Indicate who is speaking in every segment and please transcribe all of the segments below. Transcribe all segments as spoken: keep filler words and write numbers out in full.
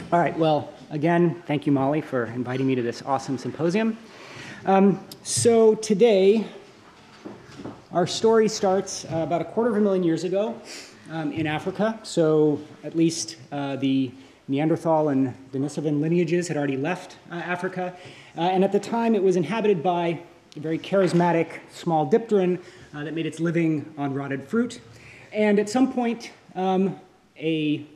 Speaker 1: All right, well, again, thank you, Molly, for inviting me to this awesome symposium. Um, so today, our story starts uh, about a quarter of a million years ago um, in Africa. So at least uh, the Neanderthal and Denisovan lineages had already left uh, Africa. Uh, and at the time, it was inhabited by a very charismatic small dipteran uh, that made its living on rotted fruit. And at some point, um, a,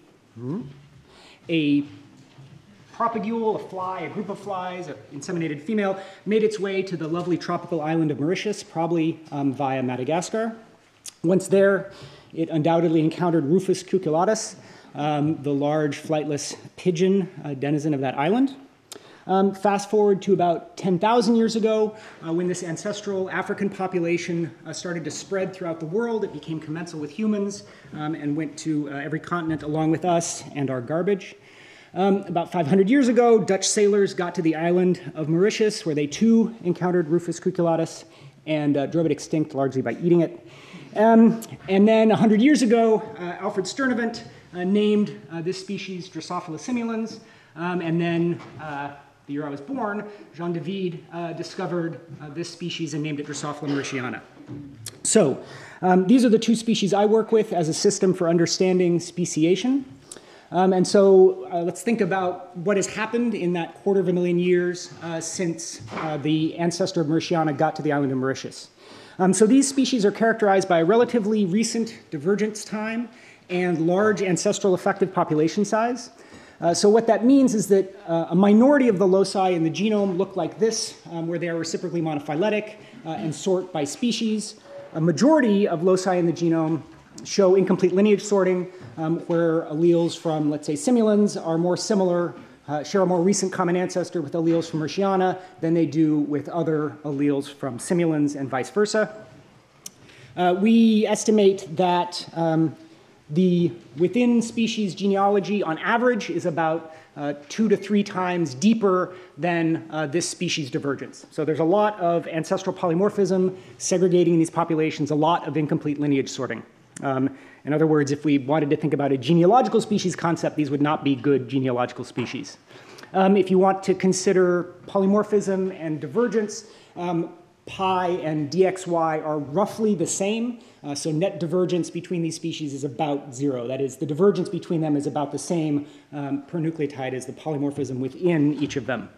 Speaker 1: a propagule, a fly, a group of flies, an inseminated female, made its way to the lovely tropical island of Mauritius, probably um, via Madagascar. Once there, it undoubtedly encountered Rufus cucullatus, um, the large flightless pigeon uh, denizen of that island. Um, fast forward to about ten thousand years ago, uh, when this ancestral African population uh, started to spread throughout the world. It became commensal with humans um, and went to uh, every continent along with us and our garbage. Um, about five hundred years ago, Dutch sailors got to the island of Mauritius, where they too encountered Rufus cucullatus and uh, drove it extinct largely by eating it. Um, and then one hundred years ago, uh, Alfred Sturtevant uh, named uh, this species Drosophila simulans, um, and then uh, the year I was born, Jean David uh, discovered uh, this species and named it Drosophila mauritiana. So um, these are the two species I work with as a system for understanding speciation. Um, and so uh, let's think about what has happened in that quarter of a million years uh, since uh, the ancestor of Mauritiana got to the island of Mauritius. Um, so these species are characterized by a relatively recent divergence time and large ancestral effective population size. Uh, so what that means is that uh, a minority of the loci in the genome look like this, um, where they are reciprocally monophyletic uh, and sort by species. A majority of loci in the genome show incomplete lineage sorting, um, where alleles from, let's say, simulans are more similar, uh, share a more recent common ancestor with alleles from Mauritiana than they do with other alleles from simulans and vice versa. Uh, we estimate that um, the within species genealogy on average is about uh, two to three times deeper than uh, this species divergence. So there's a lot of ancestral polymorphism segregating these populations, a lot of incomplete lineage sorting. Um, in other words, if we wanted to think about a genealogical species concept, these would not be good genealogical species. Um, if you want to consider polymorphism and divergence, um, pi and D X Y are roughly the same. Uh, so net divergence between these species is about zero. That is, the divergence between them is about the same um, per nucleotide as the polymorphism within each of them.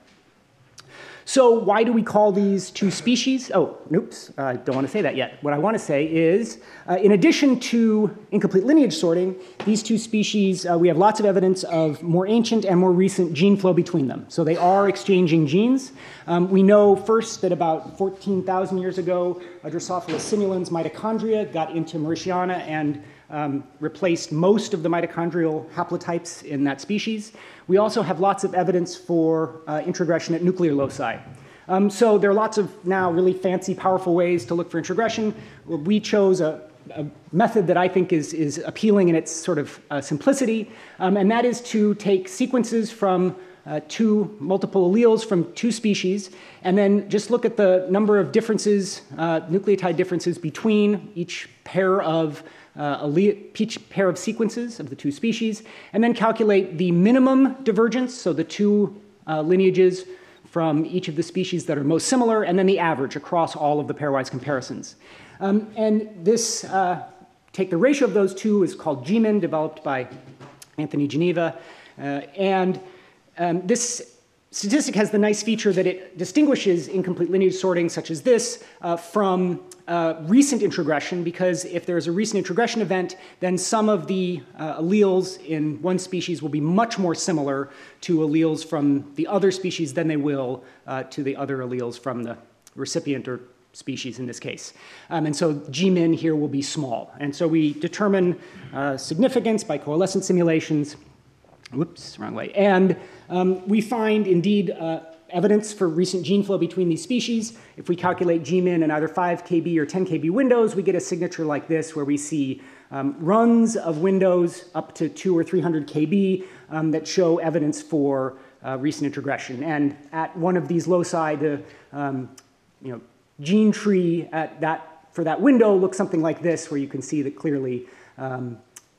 Speaker 1: So why do we call these two species? Oh, oops, I uh, don't want to say that yet. What I want to say is, uh, in addition to incomplete lineage sorting, these two species, uh, we have lots of evidence of more ancient and more recent gene flow between them. So they are exchanging genes. Um, we know first that about fourteen thousand years ago, Drosophila simulans mitochondria got into Mauritiana and Um, replaced most of the mitochondrial haplotypes in that species. We also have lots of evidence for uh, introgression at nuclear loci. Um, so there are lots of now really fancy, powerful ways to look for introgression. We chose a, a method that I think is, is appealing in its sort of uh, simplicity, um, and that is to take sequences from uh, two multiple alleles from two species, and then just look at the number of differences, uh, nucleotide differences between each pair of Uh, allele, each pair of sequences of the two species, and then calculate the minimum divergence, so the two uh, lineages from each of the species that are most similar, and then the average across all of the pairwise comparisons. Um, and this, uh, take the ratio of those two, is called G min, developed by Anthony Geneva. Uh, and um, this statistic has the nice feature that it distinguishes incomplete lineage sorting, such as this, uh, from Uh, recent introgression, because if there's a recent introgression event, then some of the uh, alleles in one species will be much more similar to alleles from the other species than they will uh, to the other alleles from the recipient or species in this case. Um, and so G min here will be small. And so we determine uh, significance by coalescent simulations. Whoops, wrong way. And um, we find indeed uh, evidence for recent gene flow between these species. If we calculate G min in either five K B or ten K B windows, we get a signature like this, where we see um, runs of windows up to two or three hundred K B um, that show evidence for uh, recent introgression. And at one of these loci, the um, you know, gene tree at that, for that window looks something like this, where you can see that clearly um,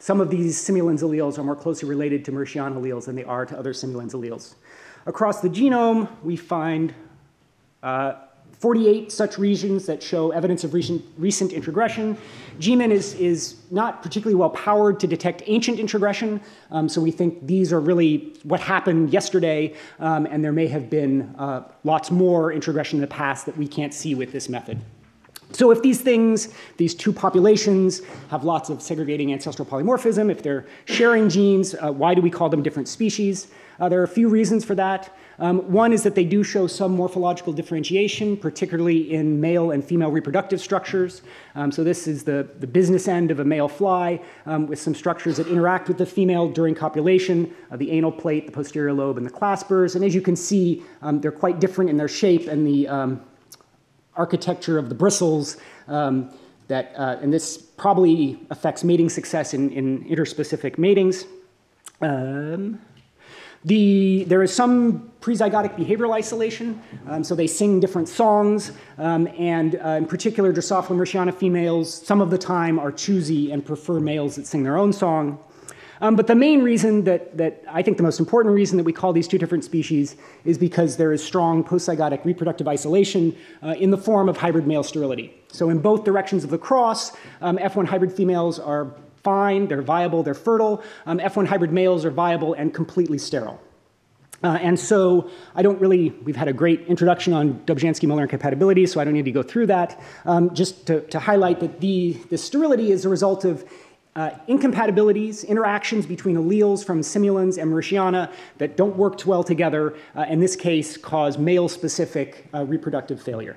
Speaker 1: some of these simulans alleles are more closely related to Mauritiana alleles than they are to other simulans alleles. Across the genome, we find uh, forty-eight such regions that show evidence of recent, recent introgression. G M I N is, is not particularly well powered to detect ancient introgression, um, so we think these are really what happened yesterday, um, and there may have been uh, lots more introgression in the past that we can't see with this method. So if these things, these two populations, have lots of segregating ancestral polymorphism, if they're sharing genes, uh, why do we call them different species? Uh, there are a few reasons for that. Um, one is that they do show some morphological differentiation, particularly in male and female reproductive structures. Um, so this is the, the business end of a male fly um, with some structures that interact with the female during copulation, uh, the anal plate, the posterior lobe, and the claspers. And as you can see, um, they're quite different in their shape and the um, architecture of the bristles. Um, that, uh, and this probably affects mating success in, in interspecific matings. Um, The, there is some prezygotic behavioral isolation, um, so they sing different songs, um, and uh, in particular, Drosophila mauritiana females, some of the time, are choosy and prefer males that sing their own song. Um, but the main reason that, that, I think the most important reason that we call these two different species is because there is strong postzygotic reproductive isolation uh, in the form of hybrid male sterility. So in both directions of the cross, um, F one hybrid females are fine, they're viable, they're fertile. Um, F one hybrid males are viable and completely sterile. Uh, and so I don't really, we've had a great introduction on Dobzhansky-Muller incompatibility, so I don't need to go through that. Um, just to, to highlight that the, the sterility is a result of uh, incompatibilities, interactions between alleles from simulans and Mauritiana that don't work too well together, uh, in this case cause male-specific uh, reproductive failure.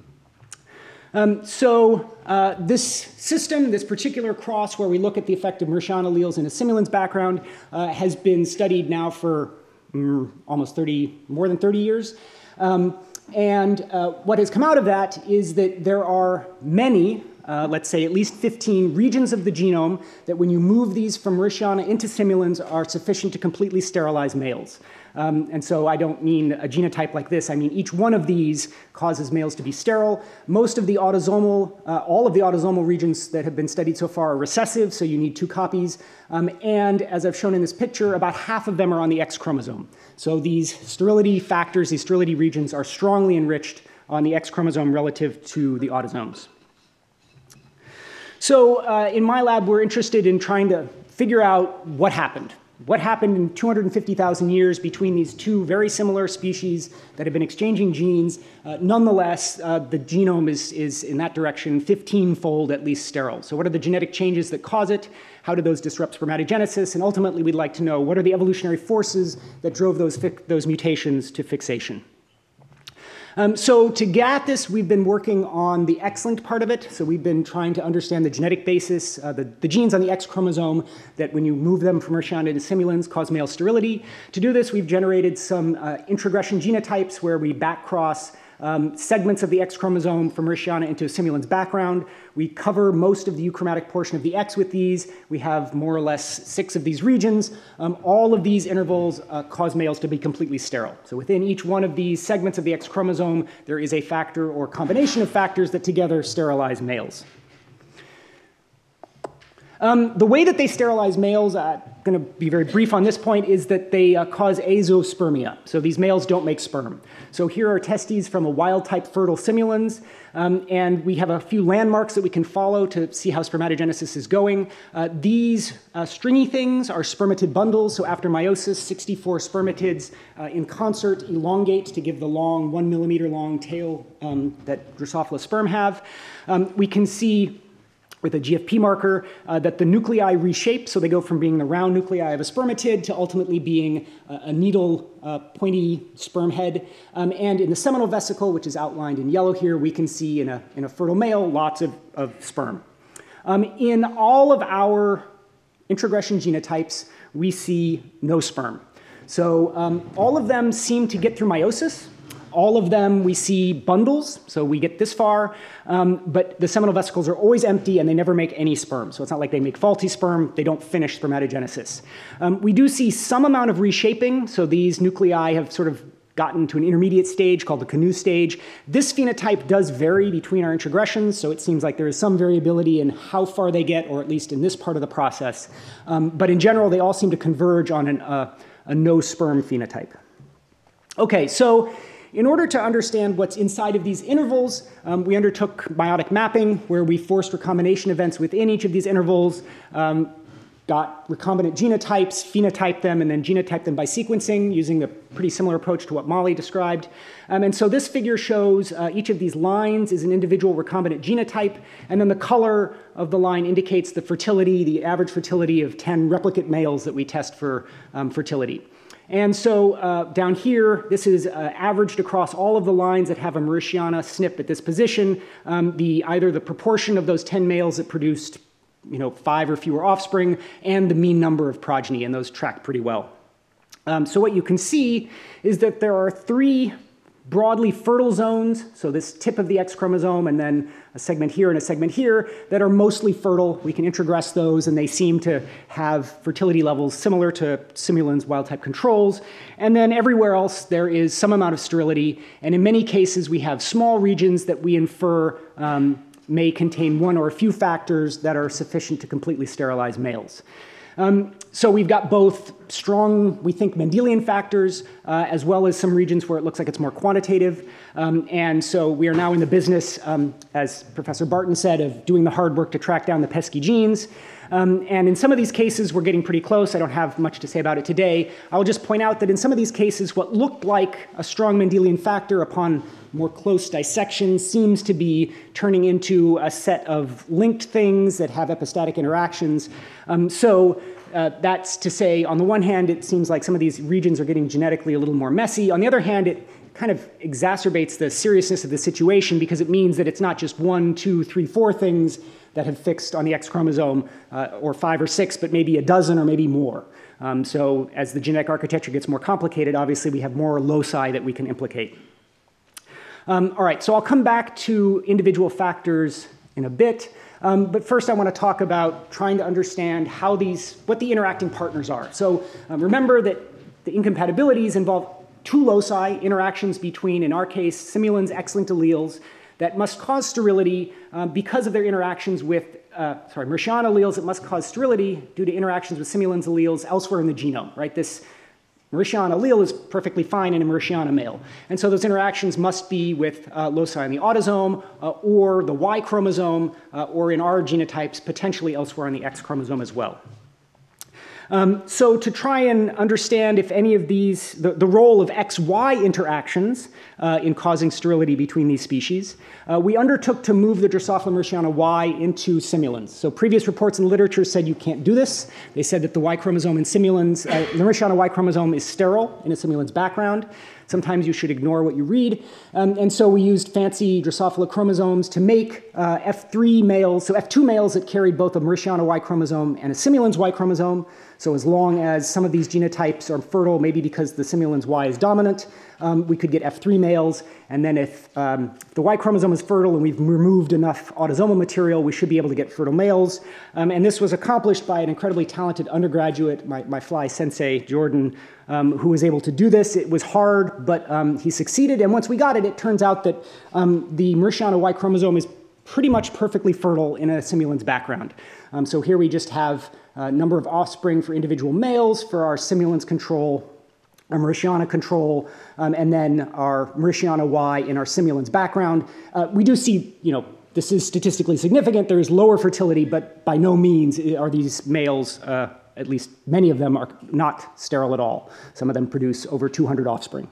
Speaker 1: Um, so uh, this system, this particular cross where we look at the effect of Mauritiana alleles in a simulans background uh, has been studied now for mm, almost thirty, more than thirty years. Um, and uh, what has come out of that is that there are many, uh, let's say at least fifteen regions of the genome that when you move these from Mauritiana into simulans are sufficient to completely sterilize males. Um, and so I don't mean a genotype like this. I mean each one of these causes males to be sterile. Most of the autosomal, uh, all of the autosomal regions that have been studied so far are recessive, so you need two copies. Um, and as I've shown in this picture, about half of them are on the X chromosome. So these sterility factors, these sterility regions are strongly enriched on the X chromosome relative to the autosomes. So uh, in my lab, we're interested in trying to figure out what happened. What happened in two hundred fifty thousand years between these two very similar species that have been exchanging genes? Uh, nonetheless, uh, the genome is, is in that direction fifteen-fold at least sterile. So what are the genetic changes that cause it? How do those disrupt spermatogenesis? And ultimately, we'd like to know what are the evolutionary forces that drove those, those mutations to fixation? Um, so to get at this, we've been working on the X-linked part of it. So we've been trying to understand the genetic basis, uh, the, the genes on the X chromosome that when you move them from Mauritiana to simulans cause male sterility. To do this, we've generated some uh, introgression genotypes where we backcross um, segments of the X chromosome from Mauritiana into a simulans background. We cover most of the euchromatic portion of the X with these. We have more or less six of these regions. Um, all of these intervals uh, cause males to be completely sterile. So within each one of these segments of the X chromosome, there is a factor or combination of factors that together sterilize males. Um, the way that they sterilize males, I'm going to be very brief on this point, is that they uh, cause azospermia. So these males don't make sperm. So here are testes from a wild-type fertile simulans, um, and we have a few landmarks that we can follow to see how spermatogenesis is going. Uh, these uh, stringy things are spermatid bundles. So after meiosis, sixty-four spermatids uh, in concert elongate to give the long, one millimeter long tail um, that Drosophila sperm have. Um, we can see with a G F P marker, uh, that the nuclei reshape, so they go from being the round nuclei of a spermatid to ultimately being a, a needle, uh, pointy sperm head. Um, and in the seminal vesicle, which is outlined in yellow here, we can see in a, in a fertile male lots of, of sperm. Um, in all of our introgression genotypes, we see no sperm. So um, all of them seem to get through meiosis. All of them we see bundles, so we get this far, um, but the seminal vesicles are always empty and they never make any sperm. So it's not like they make faulty sperm, they don't finish spermatogenesis. Um, we do see some amount of reshaping, so these nuclei have sort of gotten to an intermediate stage called the Canoe stage. This phenotype does vary between our introgressions, so it seems like there is some variability in how far they get, or at least in this part of the process. Um, but in general, they all seem to converge on an, uh, a no-sperm phenotype. Okay, so in order to understand what's inside of these intervals, um, we undertook meiotic mapping, where we forced recombination events within each of these intervals, um, got recombinant genotypes, phenotyped them, and then genotyped them by sequencing using a pretty similar approach to what Molly described. Um, and so this figure shows uh, each of these lines is an individual recombinant genotype, and then the color of the line indicates the fertility, the average fertility of ten replicate males that we test for um, fertility. And so uh, down here, this is uh, averaged across all of the lines that have a Mauritiana S N P at this position, um, the, either the proportion of those ten males that produced you know, five or fewer offspring, and the mean number of progeny, and those track pretty well. Um, so what you can see is that there are three broadly fertile zones, so this tip of the X chromosome and then a segment here and a segment here, that are mostly fertile. We can introgress those, and they seem to have fertility levels similar to Simulin's wild-type controls. And then everywhere else, there is some amount of sterility, and in many cases, we have small regions that we infer um, may contain one or a few factors that are sufficient to completely sterilize males. Um, so we've got both strong, we think, Mendelian factors, uh, as well as some regions where it looks like it's more quantitative. Um, and so we are now in the business, um, as Professor Barton said, of doing the hard work to track down the pesky genes. Um, and in some of these cases, we're getting pretty close. I don't have much to say about it today. I'll just point out that in some of these cases, what looked like a strong Mendelian factor upon more close dissection seems to be turning into a set of linked things that have epistatic interactions. Um, so uh, that's to say, on the one hand, it seems like some of these regions are getting genetically a little more messy. On the other hand, it kind of exacerbates the seriousness of the situation, because it means that it's not just one, two, three, four things that have fixed on the X chromosome, uh, or five or six, but maybe a dozen or maybe more. Um, so as the genetic architecture gets more complicated, obviously we have more loci that we can implicate. Um, all right, so I'll come back to individual factors in a bit, um, but first I want to talk about trying to understand how these, what the interacting partners are. So um, remember that the incompatibilities involve two loci, interactions between, in our case, Simulin's X-linked alleles that must cause sterility um, because of their interactions with, uh, sorry, Mauritiana alleles that must cause sterility due to interactions with Simulin's alleles elsewhere in the genome, right? This Mauritiana allele is perfectly fine in a Mauritiana male. And so those interactions must be with uh, loci in the autosome uh, or the Y chromosome, uh, or in our genotypes, potentially elsewhere on the X chromosome as well. Um, so to try and understand if any of these, the, the role of X Y interactions uh, in causing sterility between these species, uh, we undertook to move the Drosophila mauritiana Y into Simulin's. So previous reports in the literature said you can't do this. They said that the Y chromosome in Simulin's, uh, the Mauritiana Y chromosome is sterile in a Simulin's background. Sometimes you should ignore what you read. Um, and so we used fancy Drosophila chromosomes to make uh, F three males, so F two males that carried both a Mauritiana Y chromosome and a Simulin's Y chromosome. So as long as some of these genotypes are fertile, maybe because the Simulin's Y is dominant, um, we could get F three males. And then if, um, if the Y chromosome is fertile and we've removed enough autosomal material, we should be able to get fertile males. Um, and this was accomplished by an incredibly talented undergraduate, my, my fly sensei, Jordan, um, who was able to do this. It was hard, but um, he succeeded. And once we got it, it turns out that um, the Mauritiana Y chromosome is pretty much perfectly fertile in a Simulin's background. Um, so here we just have a number of offspring for individual males for our Simulin's control, our Mauritiana control, um, and then our Mauritiana Y in our Simulin's background. Uh, we do see, you know, this is statistically significant. There is lower fertility, but by no means are these males, uh, at least many of them, are not sterile at all. Some of them produce over two hundred offspring.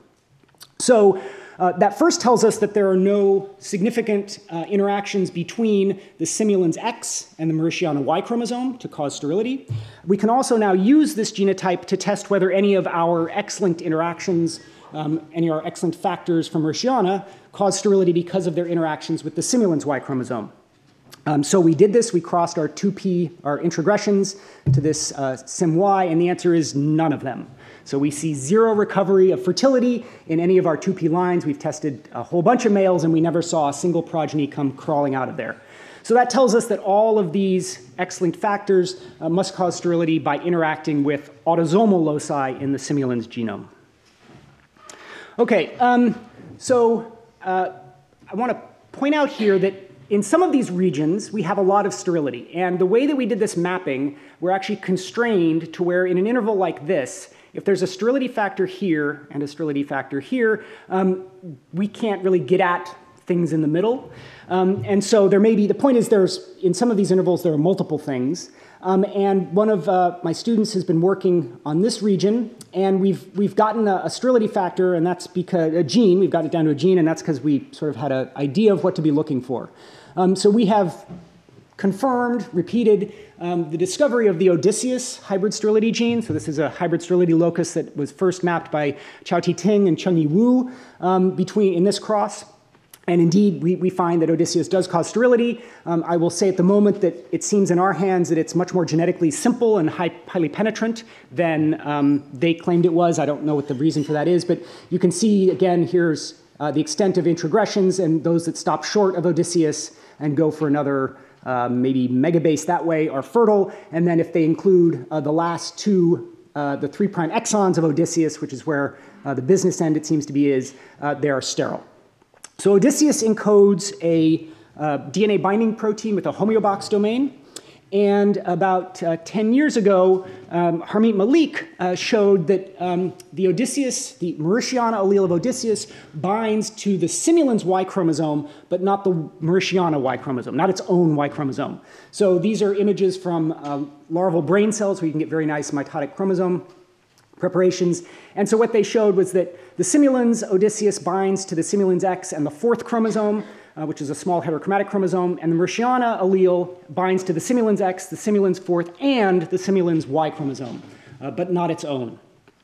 Speaker 1: So uh, that first tells us that there are no significant uh, interactions between the Simulin's X and the Mauritiana Y chromosome to cause sterility. We can also now use this genotype to test whether any of our X-linked interactions, um, any of our X-linked factors from Mauritiana, cause sterility because of their interactions with the Simulin's Y chromosome. Um, so we did this. We crossed our two P, our introgressions, to this uh, Sim-Y, and the answer is none of them. So we see zero recovery of fertility in any of our two P lines. We've tested a whole bunch of males, and we never saw a single progeny come crawling out of there. So that tells us that all of these X-linked factors uh, must cause sterility by interacting with autosomal loci in the Simulin's genome. Okay, um, so uh, I want to point out here that in some of these regions, we have a lot of sterility. And the way that we did this mapping, we're actually constrained to where in an interval like this, if there's a sterility factor here and a sterility factor here, um, we can't really get at things in the middle. Um, and so there may be, the point is there's, in some of these intervals, there are multiple things. Um, and one of uh, my students has been working on this region, and we've, we've gotten a, a sterility factor, and that's because, a gene, we've gotten it down to a gene, and that's because we sort of had an idea of what to be looking for. Um, so we have confirmed, repeated, um, the discovery of the Odysseus hybrid sterility gene. So this is a hybrid sterility locus that was first mapped by Chao-Ti Ting and Chengyi Wu um, between, in this cross. And indeed, we, we find that Odysseus does cause sterility. Um, I will say at the moment that it seems in our hands that it's much more genetically simple and high, highly penetrant than um, they claimed it was. I don't know what the reason for that is, but you can see, again, here's uh, the extent of introgressions, and those that stop short of Odysseus and go for another uh, maybe megabase that way are fertile. And then if they include uh, the last two, uh, the three prime exons of Odysseus, which is where uh, the business end, it seems to be, is, uh, they are sterile. So Odysseus encodes a uh, D N A binding protein with a homeobox domain. And about uh, ten years ago, um, Harmeet Malik uh, showed that um, the Odysseus, the Mauritiana allele of Odysseus, binds to the simulans Y chromosome, but not the Mauritiana Y chromosome, not its own Y chromosome. So these are images from uh, larval brain cells where you can get very nice mitotic chromosome preparations. And so what they showed was that the simulans Odysseus binds to the simulans X and the fourth chromosome, uh, which is a small heterochromatic chromosome, and the Mauritiana allele binds to the simulans X, the simulans fourth, and the simulans Y chromosome, uh, but not its own.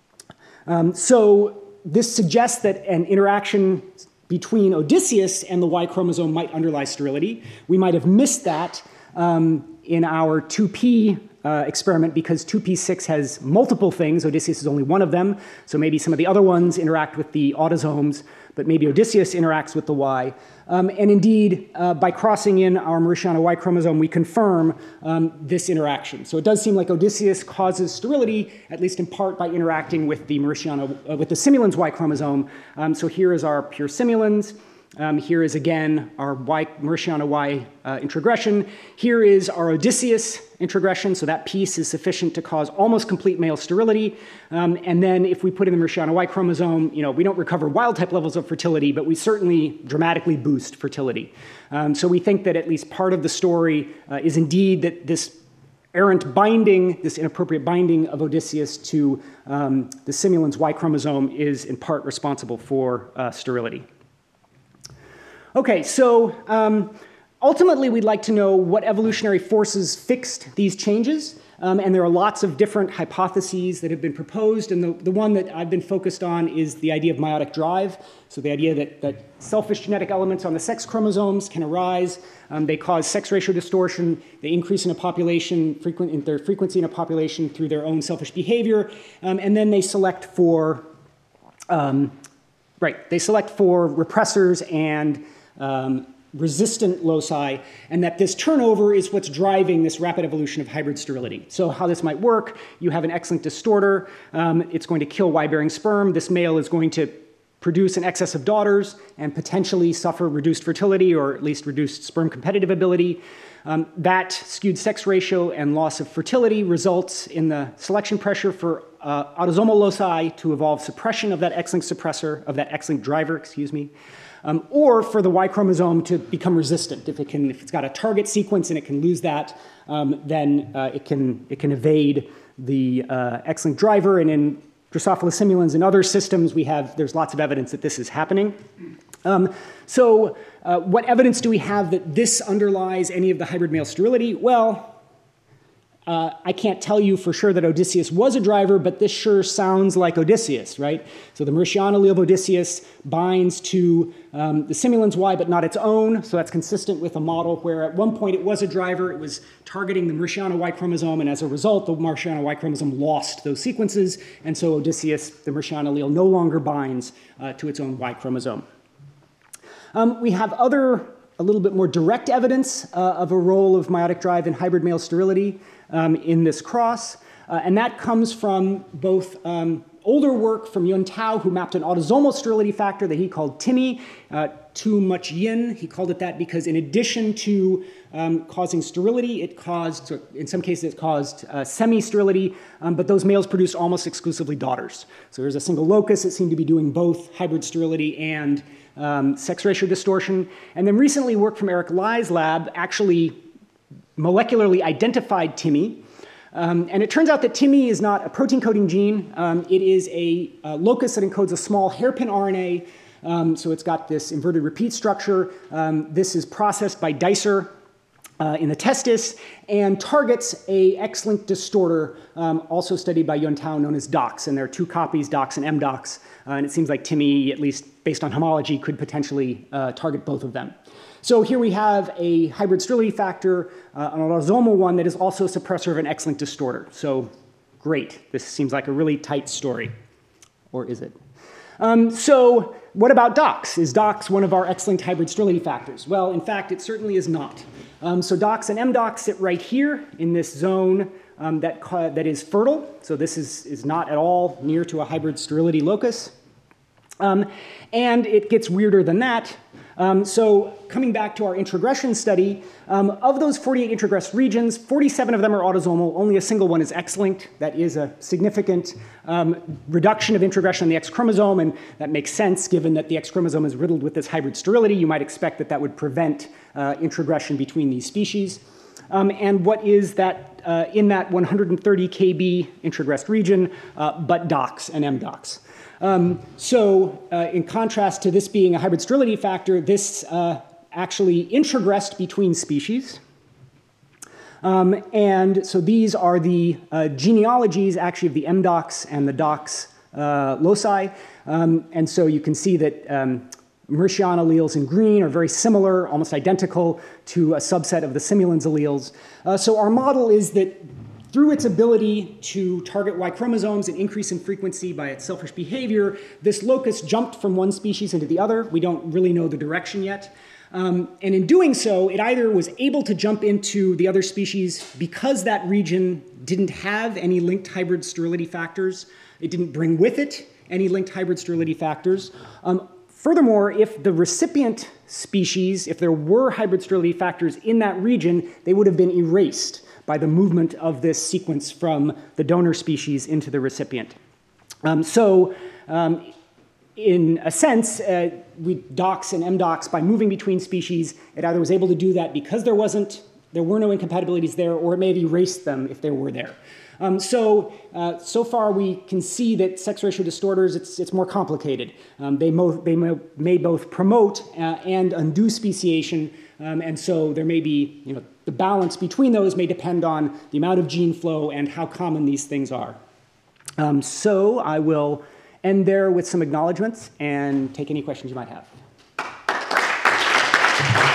Speaker 1: Um, so this suggests that an interaction between Odysseus and the Y chromosome might underlie sterility. We might have missed that um, in our two P Uh, experiment because two P six has multiple things. Odysseus is only one of them, so maybe some of the other ones interact with the autosomes, but maybe Odysseus interacts with the Y. Um, and indeed, uh, by crossing in our Mauritiana Y chromosome, we confirm um, this interaction. So it does seem like Odysseus causes sterility, at least in part by interacting with the Mauritiana, uh, with the simulans Y chromosome. Um, so here is our pure simulans. Um, here is again our Y, Mauritiana Y uh, introgression. Here is our Odysseus introgression, so that piece is sufficient to cause almost complete male sterility. Um, and then if we put in the Mauritiana Y chromosome, you know, we don't recover wild type levels of fertility, but we certainly dramatically boost fertility. Um, so we think that at least part of the story uh, is indeed that this errant binding, this inappropriate binding of Odysseus to um, the simulans Y chromosome is in part responsible for uh, sterility. Okay, so um, ultimately we'd like to know what evolutionary forces fixed these changes, um, and there are lots of different hypotheses that have been proposed, and the, the one that I've been focused on is the idea of meiotic drive, so the idea that, that selfish genetic elements on the sex chromosomes can arise, um, they cause sex ratio distortion, they increase in a population, frequent, in their frequency in a population through their own selfish behavior, um, and then they select for, um, right, they select for repressors and Um, resistant loci, and that this turnover is what's driving this rapid evolution of hybrid sterility. So how this might work, you have an X-linked distorter, um, it's going to kill Y-bearing sperm, this male is going to produce an excess of daughters and potentially suffer reduced fertility or at least reduced sperm competitive ability. Um, that skewed sex ratio and loss of fertility results in the selection pressure for uh, autosomal loci to evolve suppression of that X-linked suppressor, of that X-linked driver, excuse me. Um, or for the Y chromosome to become resistant. If, it can, if it's got a target sequence and it can lose that, um, then uh, it, can, it can evade the uh, X-linked driver. And in Drosophila simulans and other systems, we have, there's lots of evidence that this is happening. Um, so uh, what evidence do we have that this underlies any of the hybrid male sterility? Well, Uh, I can't tell you for sure that Odysseus was a driver, but this sure sounds like Odysseus, right? So the Mauritiana allele of Odysseus binds to um, the simulans Y, but not its own. So that's consistent with a model where at one point it was a driver. It was targeting the Mauritiana Y chromosome, and as a result, the Mauritiana Y chromosome lost those sequences. And so Odysseus, the Mauritiana allele, no longer binds uh, to its own Y chromosome. Um, we have other, a little bit more direct evidence uh, of a role of meiotic drive in hybrid male sterility. Um, in this cross, uh, and that comes from both um, older work from Yun Tao, who mapped an autosomal sterility factor that he called TIMI, uh, too much yin. He called it that because in addition to um, causing sterility, it caused, in some cases, it caused uh, semi-sterility, um, but those males produced almost exclusively daughters. So there's a single locus that seemed to be doing both hybrid sterility and um, sex ratio distortion. And then recently, work from Eric Lai's lab actually molecularly identified TIMI. Um, and it turns out that TIMI is not a protein coding gene. Um, it is a, a locus that encodes a small hairpin R N A. Um, so it's got this inverted repeat structure. Um, this is processed by Dicer uh, in the testis and targets a X-linked distorter, um, also studied by Yun Tao, known as DOX. And there are two copies, DOX and M DOX. Uh, and it seems like TIMI, at least based on homology, could potentially uh, target both of them. So here we have a hybrid sterility factor, uh, an autosomal one that is also a suppressor of an X-linked distorter. So great. This seems like a really tight story. Or is it? Um, so what about DOX? Is DOX one of our X-linked hybrid sterility factors? Well, in fact, it certainly is not. Um, so DOX and M DOX sit right here in this zone um, that, that is fertile. So this is, is not at all near to a hybrid sterility locus. Um, and it gets weirder than that. Um, so coming back to our introgression study, um, of those forty-eight introgressed regions, forty-seven of them are autosomal. Only a single one is X-linked. That is a significant um, reduction of introgression in the X chromosome, and that makes sense given that the X chromosome is riddled with this hybrid sterility. You might expect that that would prevent uh, introgression between these species. Um, and what is that uh, in that one hundred thirty K B introgressed region, uh, but DOX and M DOX. Um, so uh, in contrast to this being a hybrid sterility factor, this uh, actually introgressed between species. Um, and so these are the uh, genealogies actually of the M DOX and the DOX uh, loci. Um, and so you can see that um, Mauritian alleles in green are very similar, almost identical to a subset of the simulans alleles. Uh, so our model is that through its ability to target Y chromosomes and increase in frequency by its selfish behavior, this locus jumped from one species into the other. We don't really know the direction yet. Um, and in doing so, it either was able to jump into the other species because that region didn't have any linked hybrid sterility factors. It didn't bring with it any linked hybrid sterility factors. Um, furthermore, if the recipient species, if there were hybrid sterility factors in that region, they would have been erased by the movement of this sequence from the donor species into the recipient. Um, so um, in a sense, uh, we DOX and M DOX, by moving between species, it either was able to do that because there wasn't, there were no incompatibilities there, or it may have erased them if they were there. Um, so, uh, so far we can see that sex ratio distorters, it's, it's more complicated. Um, they, mo they mo may both promote uh, and undo speciation, um, and so there may be, you know, the balance between those may depend on the amount of gene flow and how common these things are. Um, so I will end there with some acknowledgments and take any questions you might have.